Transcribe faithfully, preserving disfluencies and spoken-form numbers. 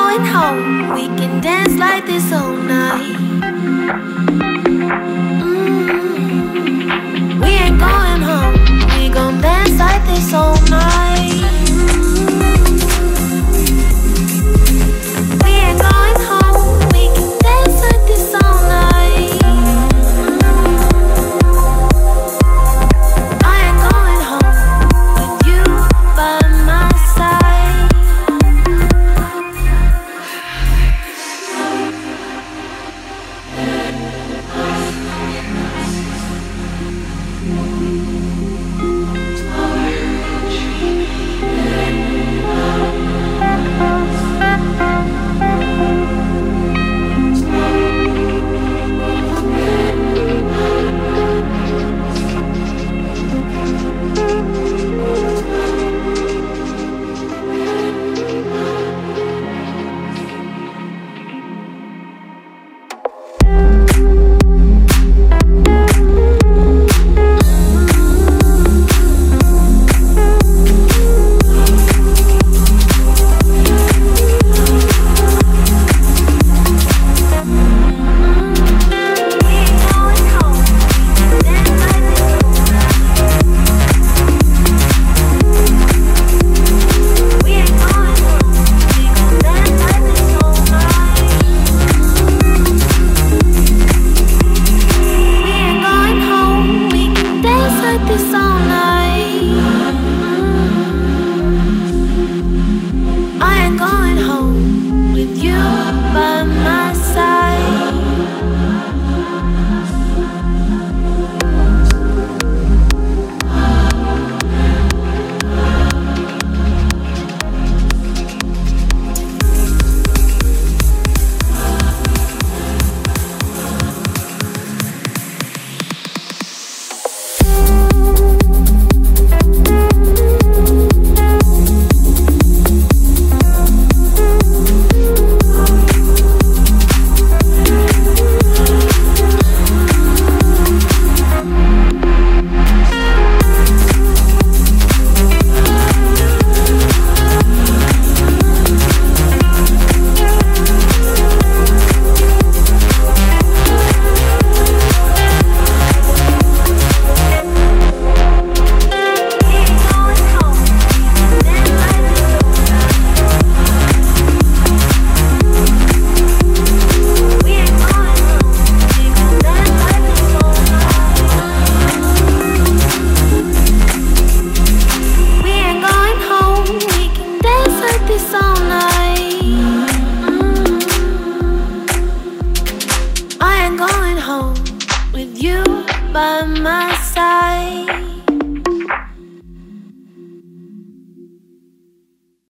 going home. We can dance like this all night. Mm. We ain't going home. We gon' dance like this all night. We ain't going home. We can dance like this all night. I ain't going home with you by my side. Going home with you by my side.